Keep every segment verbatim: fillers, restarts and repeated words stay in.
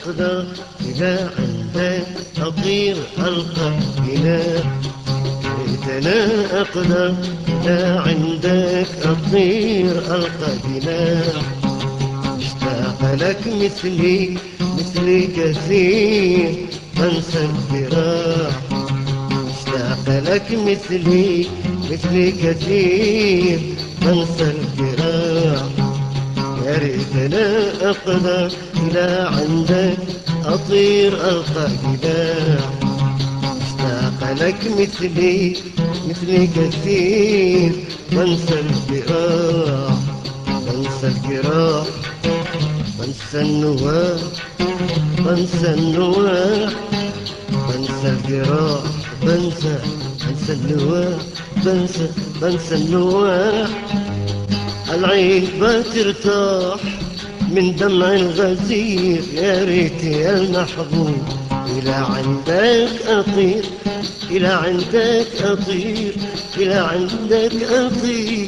أقدر إذا عندك أطير ألقى هناك. أنا أقدر إذا عندك أطير ألقى هناك. اشتاق لك مثلي مثلي كثير بنسى الفراق. اشتاق لك مثلي مثلي كثير بنسى الفراق. يا ريت أنا أقدر إلى عندك أطير ألقى جناح. اشتاق لك مثلي مثلي كثير بنسى الفراق. بنسى الجراح بنسى النواح بنسى النواح بنسى الجراح بنسى بنسى النواح بنسى بنسى النواح. العين بترتاح من دمع الغزير. يا ريت يا المحبوب إلى عندك أطير إلى عندك أطير إلى عندك أطير.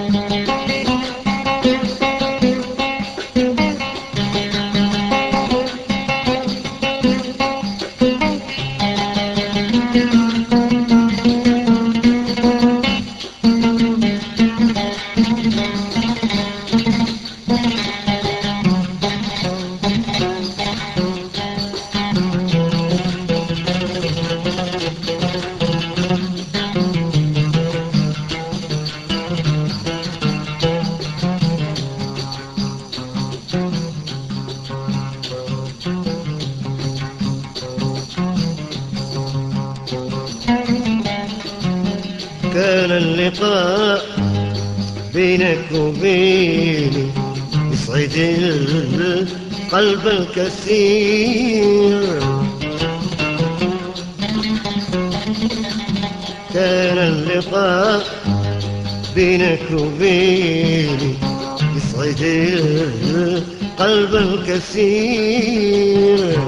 كان اللقاء بينك وبيني يسعد القلب الكثير. كان اللقاء بينك وبيني يسعد القلب الكثير.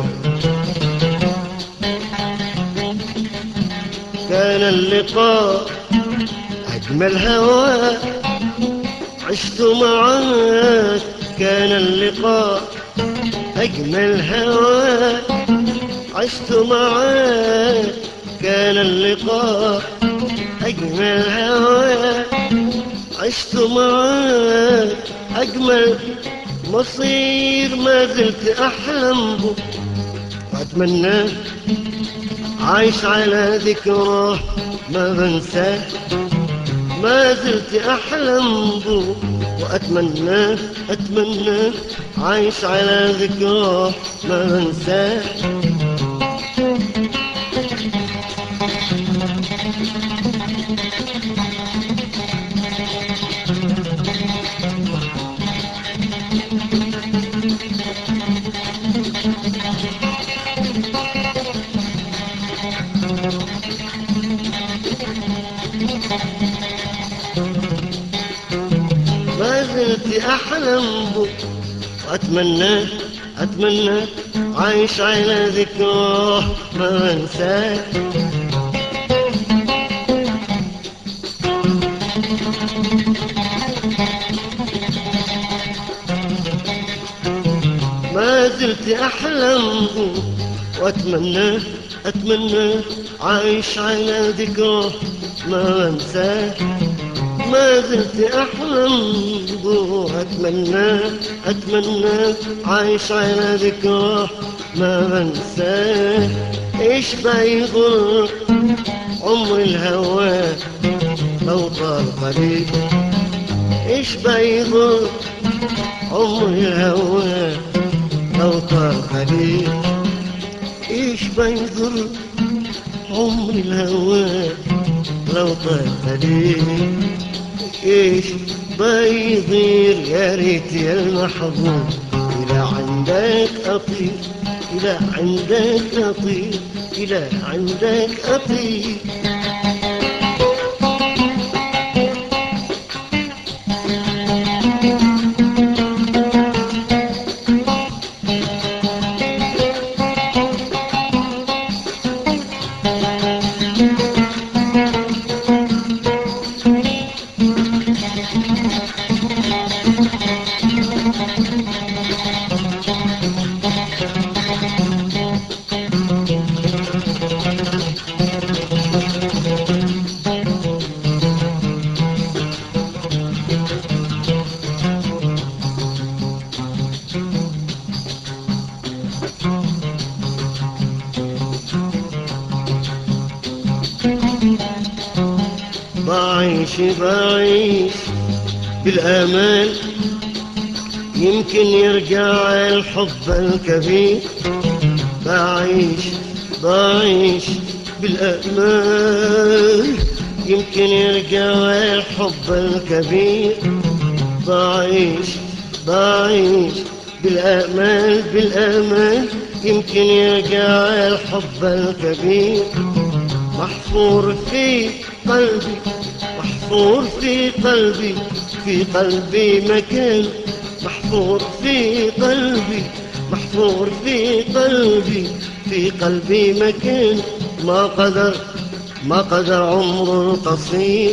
كان اللقاء أجمل هواك عشت معاك. كان اللقاء أجمل هواك عشت معاك. كان اللقاء أجمل هواك عشت معاك. أجمل مصير ما زلت أحلم به وأتمناه. عايش على ذكراه ما بنساه. ما زلت أحلم به وأتمناه أتمناه. عايش على ذكراه ما بنساه. ما زلت أحلم به وأتمناه أتمناه. عايش على ذكراه ما بنساه. ما زلت أحلم به وأتمناه أتمناه. عايش على ذكراه ما بنساه. ما زلت أحلم به أتمناه أتمناه. عايش على ذكراه ما بنساه. إيش بيضر عمر الهوى لو طال قليل. إيش بيضر عمر الهوى لو طال قليل. إيش بيضر عمر الهوى لو طال قليل. إيش بيضير يا ريت يا المحبوب إلى عندك أطير إلى عندك أطير إلى عندك أطير. بعيش بعيش بالآمال يمكن يرجع الحب الكبير. بعيش بعيش بالآمال يمكن يرجع الحب الكبير. بعيش بعيش بالآمال بالآمال يمكن يرجع الحب الكبير. محفور في قلبي محفور في قلبي في قلبي مكان. محفور في قلبي محفور في قلبي في قلبي مكان. ما قدر ما قدر عمر قصير.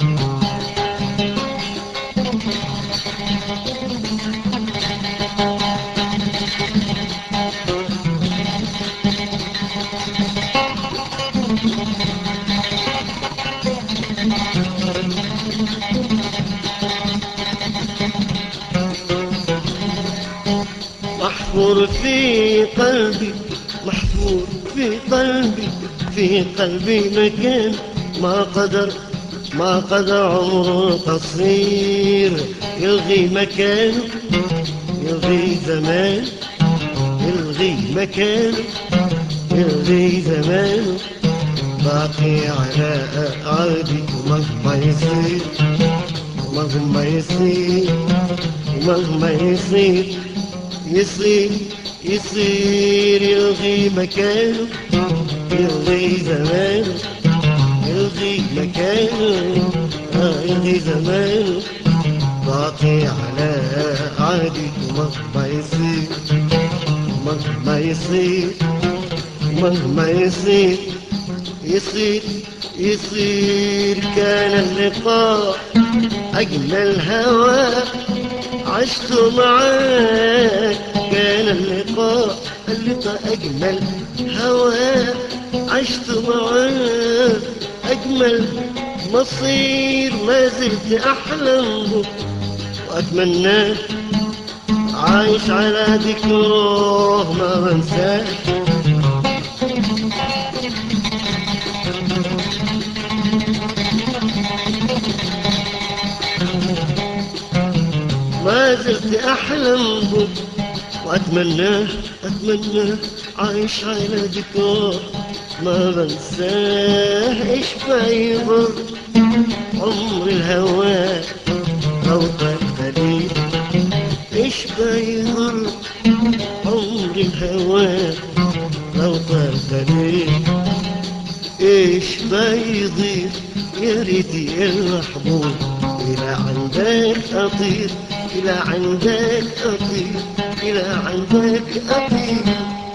محفور في قلبي محفور في قلبي في قلبي مكان. ما قدر ما قدر عمر قصير يلغي مكان يلغي زمان يلغي مكان يلغي زمان. باقي على عهدي ومهما يصير ومهما يصير ومهما يصير يصير يصير يلغي مكان يلغي زمان يلغي مكان يلغي زمان. باقي على عهدي ومهما يصير ومهما يصير ومهما يصير يصير يصير. كان اللقاء أجمل هوى عشت معاك. كان اللقاء اللقاء أجمل هوى عشت معاك. أجمل مصير ما زلت أحلم به وأتمناه. عايش على ذكره ما بنساه. ما زلت أحلم به وأتمناه أتمناه. عايش على ذكره ما بنساه. إيش بيضر عمر الهوى لو طال دليل. إيش بيضر عمر الهوى لو طال دليل. إيش بيضير يا ريتي المحبوب إلى عندك أطير إلى عندك أطير إلى عندك أطير.